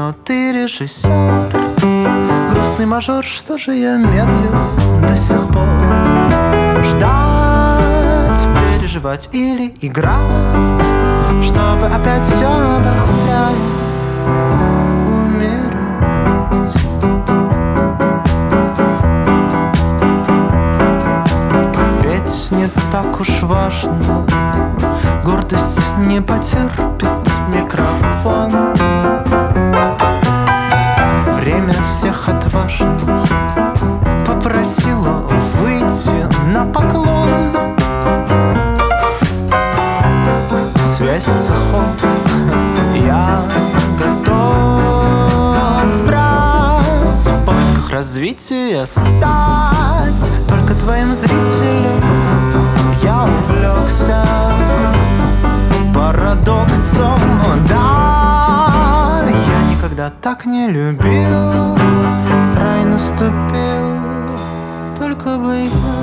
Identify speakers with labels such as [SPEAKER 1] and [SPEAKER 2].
[SPEAKER 1] но ты режиссер. Грустный мажор, что же я медлил до сих пор? Ждать, переживать или играть, чтобы опять все обострять, умирать. Ведь не так уж важно, гордость не потерпит микрофон. Время всех отважных попросило выйти на поклон. Связь цехов, я готов врать, в поисках развития стать только твоим зрителем. Я увлекся парадоксом, да, я никогда так не любил. Рай наступил, только бы я